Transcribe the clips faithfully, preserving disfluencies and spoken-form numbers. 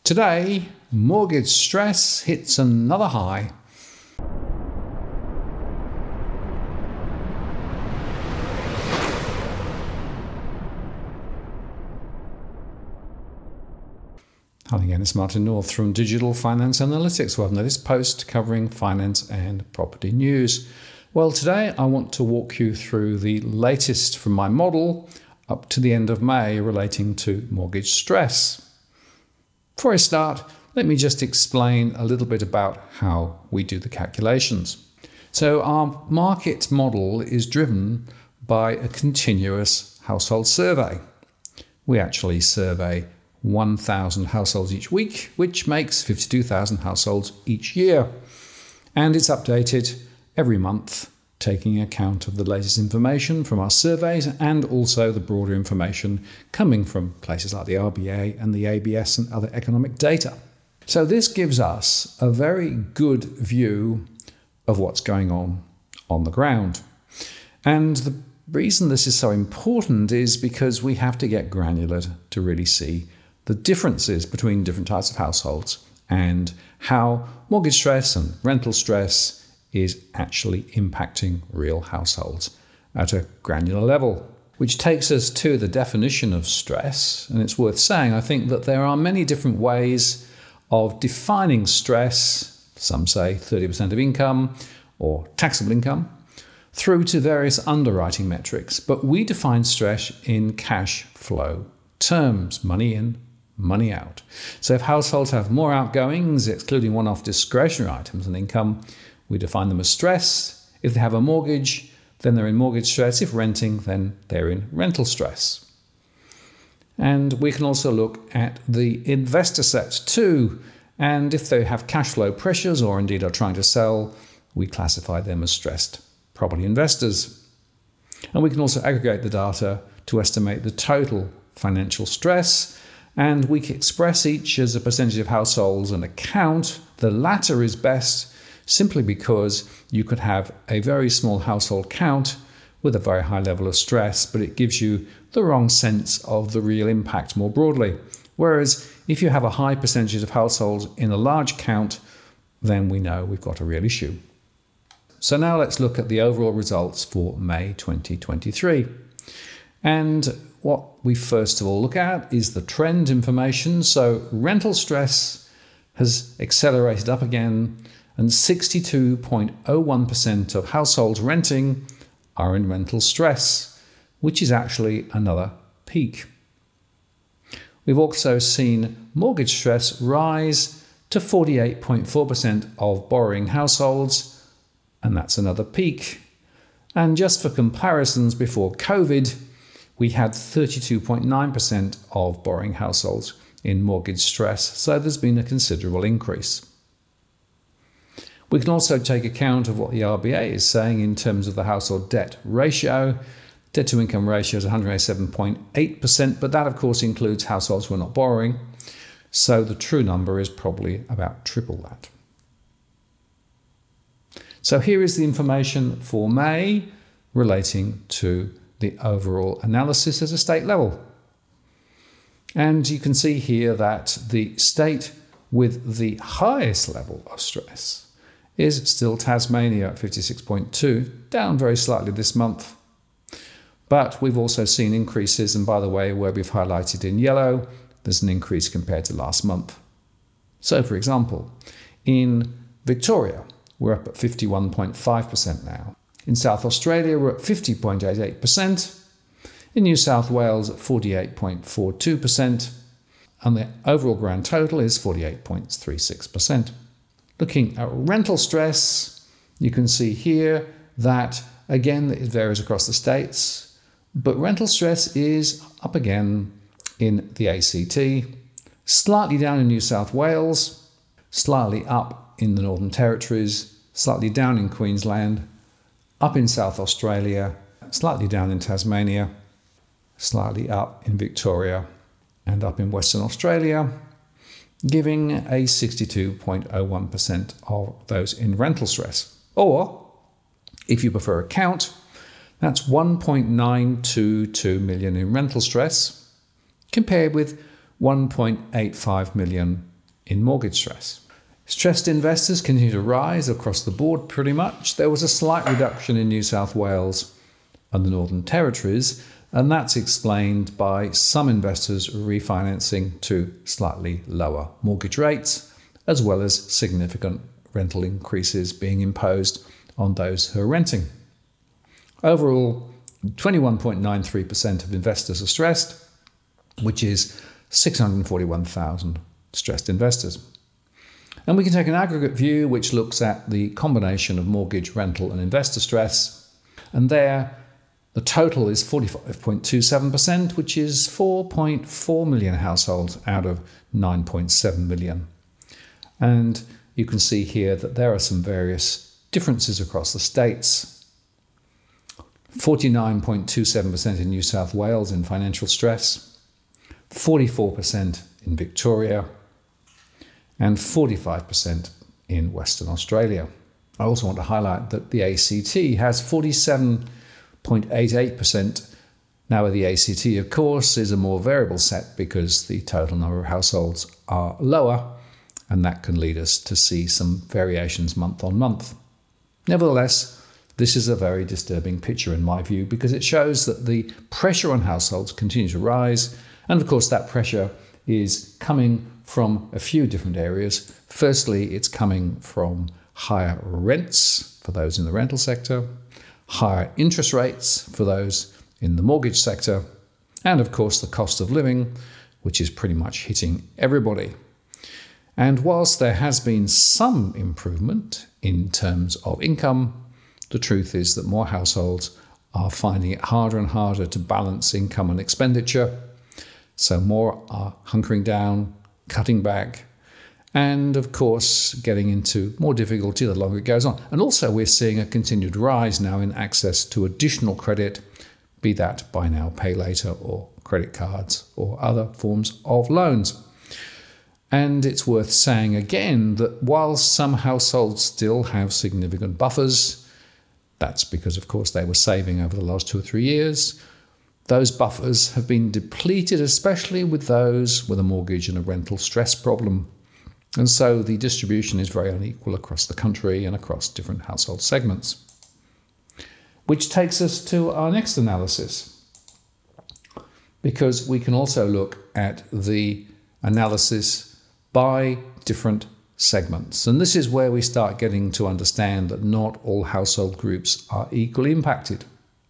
Today, mortgage stress hits another high. Hi again, it's Martin North from Digital Finance Analytics. Welcome to this post covering finance and property news. Well, today I want to walk you through the latest from my model up to the end of May relating to mortgage stress. Before I start, let me just explain a little bit about how we do the calculations. So our market model is driven by a continuous household survey. We actually survey one thousand households each week, which makes fifty-two thousand households each year. And it's updated every month, taking account of the latest information from our surveys and also the broader information coming from places like the R B A and the A B S and other economic data. So this gives us a very good view of what's going on on the ground. And the reason this is so important is because we have to get granular to really see the differences between different types of households and how mortgage stress and rental stress is actually impacting real households at a granular level. Which takes us to the definition of stress. And it's worth saying, I think, that there are many different ways of defining stress. Some say thirty percent of income or taxable income, through to various underwriting metrics. But we define stress in cash flow terms, money in, money out. So if households have more outgoings, excluding one-off discretionary items and income, we define them as stress. If they have a mortgage, then they're in mortgage stress. If renting, then they're in rental stress. And we can also look at the investor set too. And if they have cash flow pressures or indeed are trying to sell, we classify them as stressed property investors. And we can also aggregate the data to estimate the total financial stress. And we can express each as a percentage of households and account. The latter is best simply because you could have a very small household count with a very high level of stress, but it gives you the wrong sense of the real impact more broadly. Whereas if you have a high percentage of households in a large count, then we know we've got a real issue. So now let's look at the overall results for May twenty twenty-three. And what we first of all look at is the trend information. So rental stress has accelerated up again, and sixty-two point zero one percent of households renting are in rental stress, which is actually another peak. We've also seen mortgage stress rise to forty-eight point four percent of borrowing households, and that's another peak. And just for comparisons, before COVID, we had thirty-two point nine percent of borrowing households in mortgage stress, so there's been a considerable increase. We can also take account of what the R B A is saying in terms of the household debt ratio. Debt to income ratio is one hundred eighty-seven point eight percent, but that of course includes households who are not borrowing. So the true number is probably about triple that. So here is the information for May relating to the overall analysis at a state level. And you can see here that the state with the highest level of stress is still Tasmania at fifty-six point two, down very slightly this month. But we've also seen increases, and by the way, where we've highlighted in yellow, there's an increase compared to last month. So for example, in Victoria, we're up at fifty-one point five percent now. In South Australia, we're at fifty point eight eight percent. In New South Wales, at forty-eight point four two percent. And the overall grand total is forty-eight point three six percent. Looking at rental stress, you can see here that, again, it varies across the states, but rental stress is up again in the A C T, slightly down in New South Wales, slightly up in the Northern Territories, slightly down in Queensland, up in South Australia, slightly down in Tasmania, slightly up in Victoria, and up in Western Australia, giving a sixty-two point zero one percent of those in rental stress. Or, if you prefer a count, that's one point nine two two million in rental stress, compared with one point eight five million in mortgage stress. Stressed investors continue to rise across the board pretty much. There was a slight reduction in New South Wales and the Northern Territories, and that's explained by some investors refinancing to slightly lower mortgage rates, as well as significant rental increases being imposed on those who are renting. Overall, twenty-one point nine three percent of investors are stressed, which is six hundred forty-one thousand stressed investors. And we can take an aggregate view which looks at the combination of mortgage, rental and investor stress. And there, the total is forty-five point two seven percent, which is four point four million households out of nine point seven million. And you can see here that there are some various differences across the states. forty-nine point two seven percent in New South Wales in financial stress, forty-four percent in Victoria, and forty-five percent in Western Australia. I also want to highlight that the A C T has forty-seven point eight eight percent. Now the A C T, of course, is a more variable set because the total number of households are lower, and that can lead us to see some variations month on month. Nevertheless, this is a very disturbing picture in my view because it shows that the pressure on households continues to rise, and of course that pressure is coming from a few different areas. Firstly, it's coming from higher rents for those in the rental sector, higher interest rates for those in the mortgage sector, and of course the cost of living, which is pretty much hitting everybody. And whilst there has been some improvement in terms of income, the truth is that more households are finding it harder and harder to balance income and expenditure. So more are hunkering down, cutting back, and of course getting into more difficulty the longer it goes on. And also we're seeing a continued rise now in access to additional credit, be that buy now, pay later, or credit cards, or other forms of loans. And it's worth saying again that while some households still have significant buffers, that's because of course they were saving over the last two or three years, those buffers have been depleted, especially with those with a mortgage and a rental stress problem. And so the distribution is very unequal across the country and across different household segments. Which takes us to our next analysis, because we can also look at the analysis by different segments. And this is where we start getting to understand that not all household groups are equally impacted.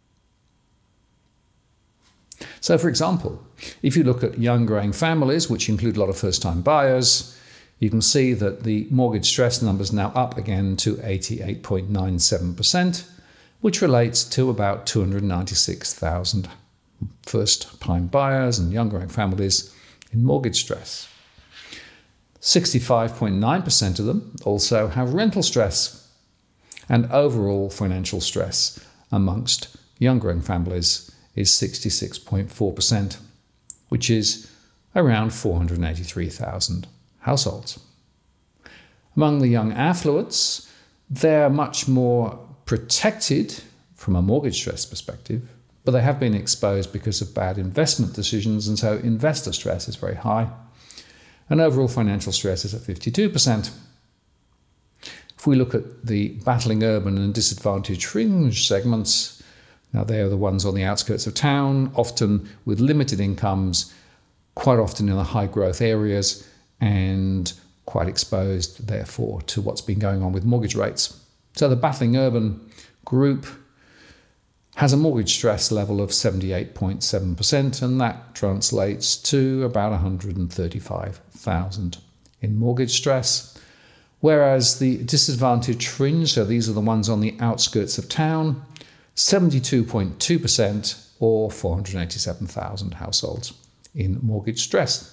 So, for example, if you look at young growing families, which include a lot of first-time buyers, you can see that the mortgage stress number is now up again to eighty-eight point nine seven percent, which relates to about two hundred ninety-six thousand first-time buyers and young growing families in mortgage stress. sixty-five point nine percent of them also have rental stress, and overall financial stress amongst young growing families is sixty-six point four percent, which is around four hundred eighty-three thousand households. Among the young affluents, they're much more protected from a mortgage stress perspective, but they have been exposed because of bad investment decisions, and so investor stress is very high. And overall financial stress is at fifty-two percent. If we look at the battling urban and disadvantaged fringe segments, now they are the ones on the outskirts of town, often with limited incomes, quite often in the high growth areas, and quite exposed, therefore, to what's been going on with mortgage rates. So the battling urban group has a mortgage stress level of seventy-eight point seven percent, and that translates to about one hundred thirty-five thousand in mortgage stress. Whereas the disadvantaged fringe, so these are the ones on the outskirts of town, seventy-two point two percent or four hundred eighty-seven thousand households in mortgage stress.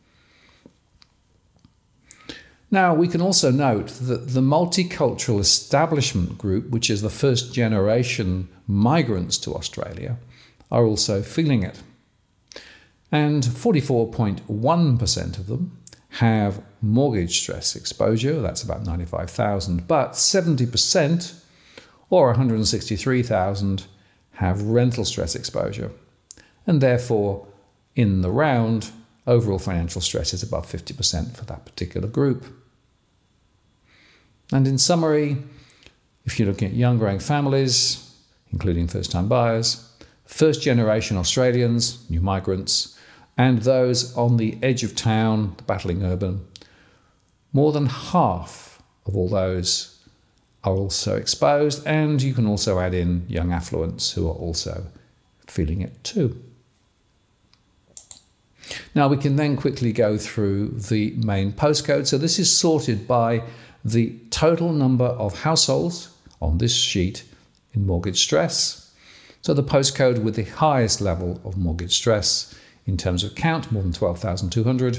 Now, we can also note that the multicultural establishment group, which is the first generation migrants to Australia, are also feeling it. And forty-four point one percent of them have mortgage stress exposure, that's about ninety-five thousand, but seventy percent, or one hundred sixty-three thousand, have rental stress exposure. And therefore, in the round, overall financial stress is above fifty percent for that particular group. And in summary, if you're looking at young growing families, including first-time buyers, first-generation Australians, new migrants, and those on the edge of town, the battling urban, more than half of all those are also exposed, and you can also add in young affluents who are also feeling it too. Now we can then quickly go through the main postcode. So this is sorted by the total number of households on this sheet in mortgage stress. So the postcode with the highest level of mortgage stress in terms of count, more than twelve thousand two hundred,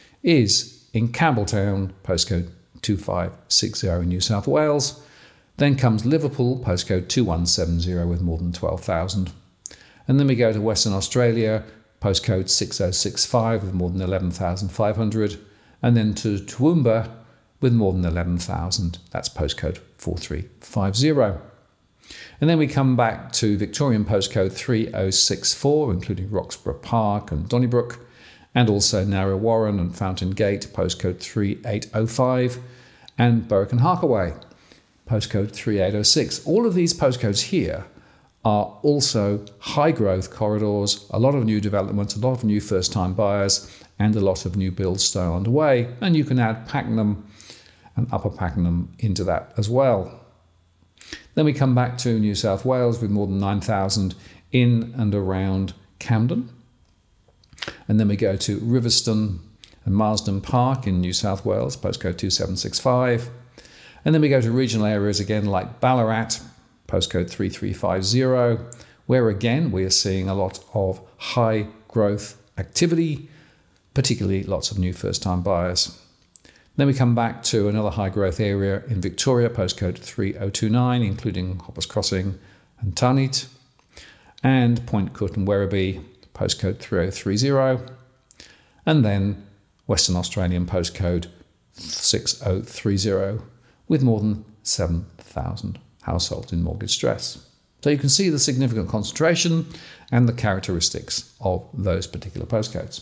is in Campbelltown, postcode two five six zero in New South Wales. Then comes Liverpool, postcode two one seven zero with more than twelve thousand. And then we go to Western Australia, postcode six oh six five with more than eleven thousand five hundred. And then to Toowoomba with more than eleven thousand. That's postcode four three five zero. And then we come back to Victorian postcode three oh six four, including Roxburgh Park and Donnybrook, and also Narre Warren and Fountain Gate, postcode three eight oh five, and Berwick and Harkaway, postcode three eight oh six. All of these postcodes here are also high growth corridors, a lot of new developments, a lot of new first time buyers, and a lot of new builds still underway. And you can add Pakenham and Upper Pakenham into that as well. Then we come back to New South Wales with more than nine thousand in and around Camden. And then we go to Riverston and Marsden Park in New South Wales, postcode two seven six five. And then we go to regional areas again like Ballarat, postcode three three five zero, where again we are seeing a lot of high growth activity, particularly lots of new first-time buyers. Then we come back to another high growth area in Victoria, postcode three oh two nine, including Hoppers Crossing and Tarneit, and Point Coot and Werribee, postcode three oh three zero, and then Western Australian postcode six oh three zero with more than seven thousand households in mortgage stress. So you can see the significant concentration and the characteristics of those particular postcodes.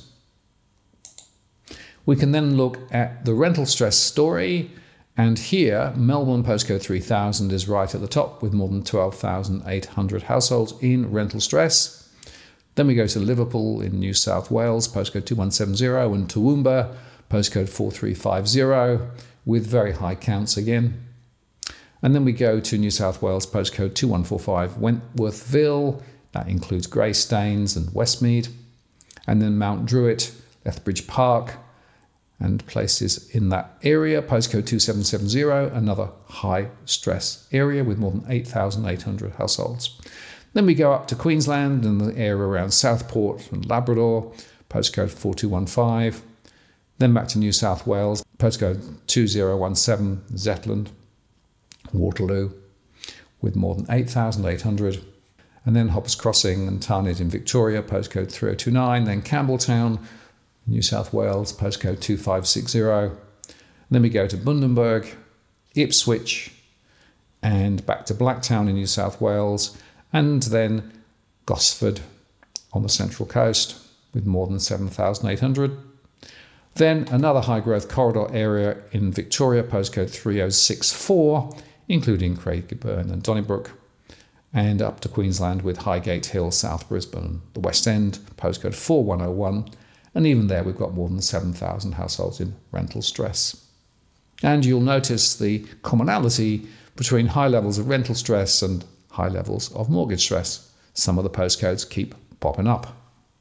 We can then look at the rental stress story, and here Melbourne postcode three thousand is right at the top with more than twelve thousand eight hundred households in rental stress. Then we go to Liverpool in New South Wales, postcode two one seven zero, and Toowoomba, postcode four three five zero, with very high counts again. And then we go to New South Wales, postcode two one four five, Wentworthville, that includes Greystanes and Westmead, and then Mount Druitt, Lethbridge Park, and places in that area, postcode two seven seven zero, another high stress area with more than eight thousand eight hundred households. Then we go up to Queensland and the area around Southport and Labrador, postcode four two one five. Then back to New South Wales, postcode two zero one seven, Zetland, Waterloo, with more than eight thousand eight hundred. And then Hoppers Crossing and Tarneit in Victoria, postcode three oh two nine. Then Campbelltown, New South Wales, postcode two five six zero. And then we go to Bundaberg, Ipswich, and back to Blacktown in New South Wales, and then Gosford on the Central Coast with more than seven thousand eight hundred. Then another high growth corridor area in Victoria, postcode three oh six four, including Craigieburn and Donnybrook, and up to Queensland with Highgate Hill, South Brisbane, the West End, postcode four one oh one. And even there, we've got more than seven thousand households in rental stress. And you'll notice the commonality between high levels of rental stress and high levels of mortgage stress. Some of the postcodes keep popping up.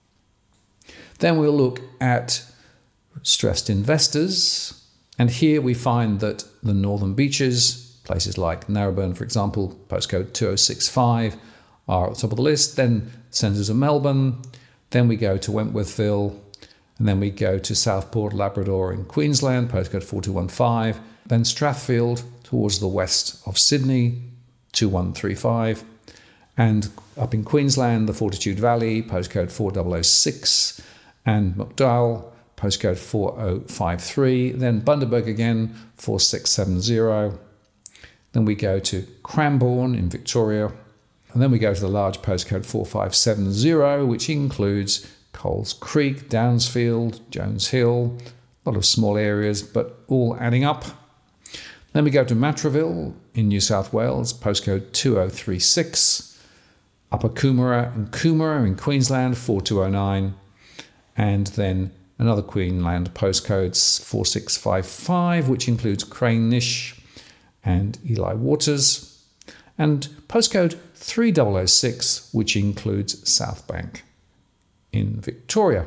Then we'll look at stressed investors. And here we find that the Northern Beaches, places like Narrabeen, for example, postcode two oh six five, are at the top of the list. Then centres of Melbourne. Then we go to Wentworthville. And then we go to Southport, Labrador in Queensland, postcode four two one five. Then Strathfield towards the west of Sydney, two one three five. And up in Queensland, the Fortitude Valley, postcode four oh oh six. And McDowell, postcode four oh five three. Then Bundaberg again, four six seven zero. Then we go to Cranbourne in Victoria. And then we go to the large postcode four five seven zero, which includes Coles Creek, Downsfield, Jones Hill, a lot of small areas, but all adding up. Then we go to Matraville in New South Wales, postcode two oh three six. Upper Coomera and Coomera in Queensland, four two oh nine. And then another Queensland postcode, four six five five, which includes Cranenish and Eli Waters. And postcode three thousand six, which includes Southbank in Victoria.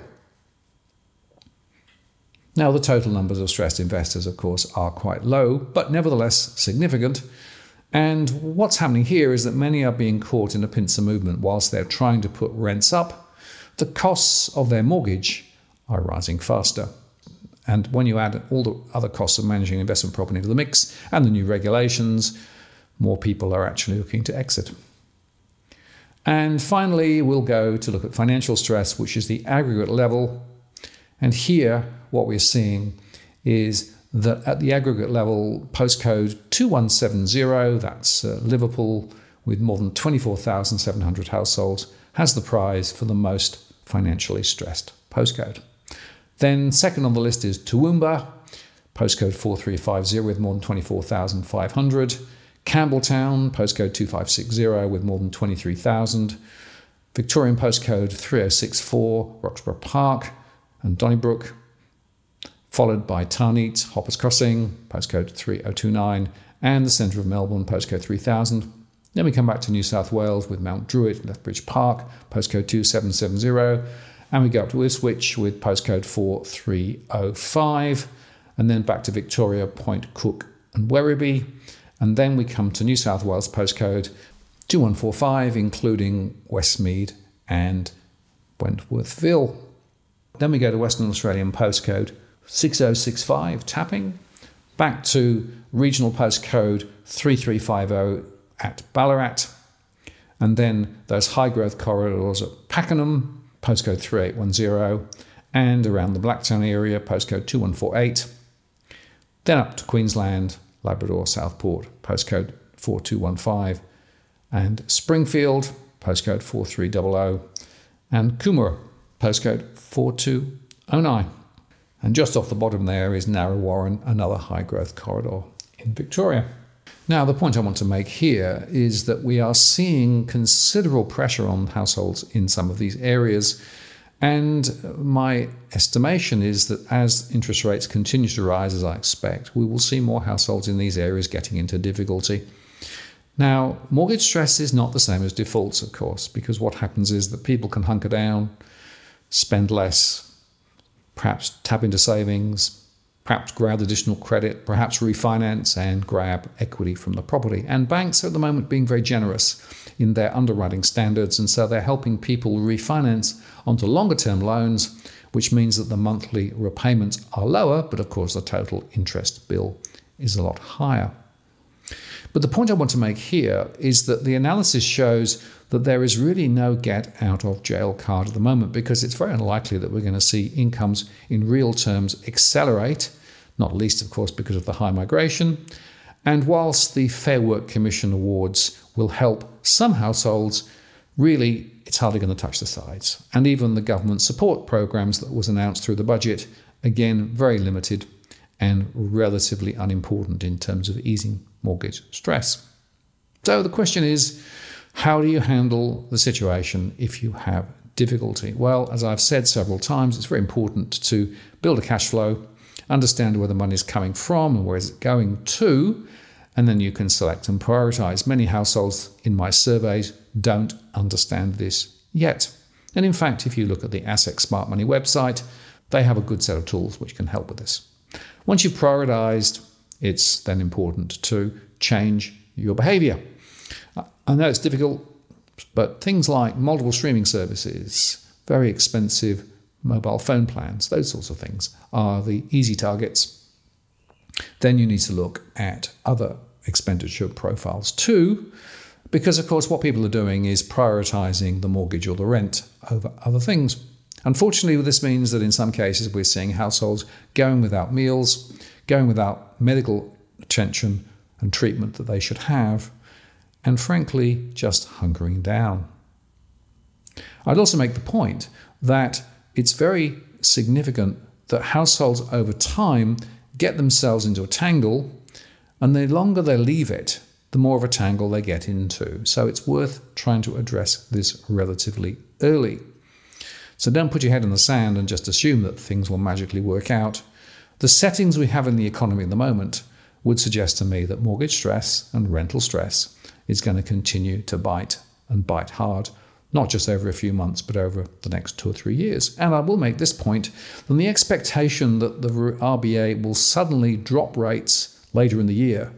Now, the total numbers of stressed investors, of course, are quite low, but nevertheless significant. And what's happening here is that many are being caught in a pincer movement whilst they're trying to put rents up. The costs of their mortgage are rising faster. And when you add all the other costs of managing investment property into the mix and the new regulations, more people are actually looking to exit. And finally, we'll go to look at financial stress, which is the aggregate level. And here, what we're seeing is that at the aggregate level, postcode two one seven zero, that's uh, Liverpool, with more than twenty-four thousand seven hundred households, has the prize for the most financially stressed postcode. Then second on the list is Toowoomba, postcode four three five zero with more than twenty-four thousand five hundred. Campbelltown, postcode two five six zero with more than twenty-three thousand. Victorian postcode three oh six four, Roxburgh Park and Donnybrook, followed by Tarneet, Hoppers Crossing, postcode three oh two nine, and the centre of Melbourne, postcode three thousand. Then we come back to New South Wales with Mount Druitt, Lethbridge Park, postcode two seven seven zero, and we go up to Ipswich with postcode four three oh five, and then back to Victoria, Point Cook and Werribee, and then we come to New South Wales postcode two one four five, including Westmead and Wentworthville. Then we go to Western Australian postcode six oh six five, Tapping, back to regional postcode three three five oh at Ballarat, and then those high growth corridors at Pakenham, postcode three eight one zero, and around the Blacktown area, postcode two one four eight. Then up to Queensland, Labrador, Southport, postcode four two one five, and Springfield, postcode four three zero zero, and Coomera, postcode four two oh nine. And just off the bottom there is Narre Warren, another high growth corridor in Victoria. Now, the point I want to make here is that we are seeing considerable pressure on households in some of these areas. And my estimation is that as interest rates continue to rise, as I expect, we will see more households in these areas getting into difficulty. Now, mortgage stress is not the same as defaults, of course, because what happens is that people can hunker down, spend less, perhaps tap into savings, perhaps grab additional credit, perhaps refinance and grab equity from the property. And banks are at the moment being very generous in their underwriting standards, and so they're helping people refinance onto longer term loans, which means that the monthly repayments are lower, but of course the total interest bill is a lot higher. But the point I want to make here is that the analysis shows that there is really no get out of jail card at the moment, because it's very unlikely that we're going to see incomes in real terms accelerate, not least, of course, because of the high migration. And whilst the Fair Work Commission awards will help some households, really it's hardly going to touch the sides. And even the government support programs that was announced through the budget, again, very limited and relatively unimportant in terms of easing mortgage stress. So the question is, how do you handle the situation if you have difficulty? Well, as I've said several times, it's very important to build a cash flow, understand where the money is coming from and where is it going to, and then you can select and prioritize. Many households in my surveys don't understand this yet. And in fact, if you look at the ASIC Smart Money website, they have a good set of tools which can help with this. Once you've prioritized, it's then important to change your behavior. I know it's difficult, but things like multiple streaming services, very expensive mobile phone plans, those sorts of things are the easy targets. Then you need to look at other expenditure profiles too, because of course what people are doing is prioritizing the mortgage or the rent over other things. Unfortunately, this means that in some cases we're seeing households going without meals, going without medical attention and treatment that they should have, and frankly, just hunkering down. I'd also make the point that it's very significant that households over time get themselves into a tangle, and the longer they leave it, the more of a tangle they get into. So it's worth trying to address this relatively early. So don't put your head in the sand and just assume that things will magically work out. The settings we have in the economy at the moment would suggest to me that mortgage stress and rental stress is going to continue to bite and bite hard, not just over a few months, but over the next two or three years. And I will make this point, then the expectation that the R B A will suddenly drop rates later in the year,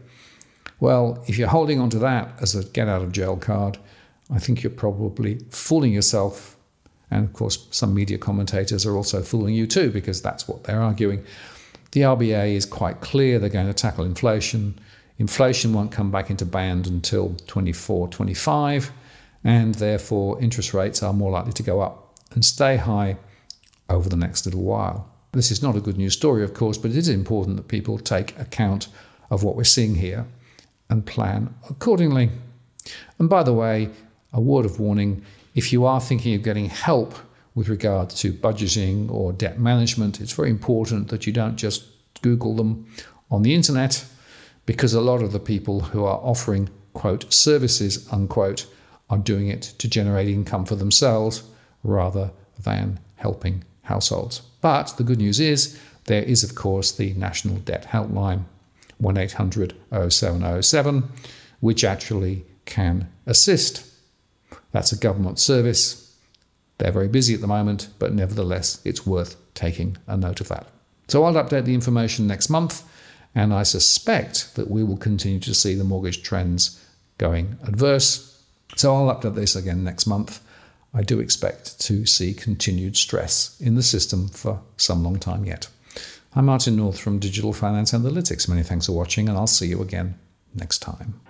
well, if you're holding on to that as a get-out-of-jail card, I think you're probably fooling yourself. And of course, some media commentators are also fooling you too, because that's what they're arguing. The R B A is quite clear they're going to tackle inflation. Inflation won't come back into band until twenty-four, twenty-five, and therefore interest rates are more likely to go up and stay high over the next little while. This is not a good news story, of course, but it is important that people take account of what we're seeing here and plan accordingly. And by the way, a word of warning, if you are thinking of getting help with regard to budgeting or debt management, it's very important that you don't just Google them on the internet, because a lot of the people who are offering, quote, services, unquote, are doing it to generate income for themselves rather than helping households. But the good news is there is, of course, the National Debt Helpline, one eight hundred oh seven oh seven, which actually can assist. That's a government service. They're very busy at the moment, but nevertheless, it's worth taking a note of that. So I'll update the information next month, and I suspect that we will continue to see the mortgage trends going adverse. So I'll update this again next month. I do expect to see continued stress in the system for some long time yet. I'm Martin North from Digital Finance Analytics. Many thanks for watching, and I'll see you again next time.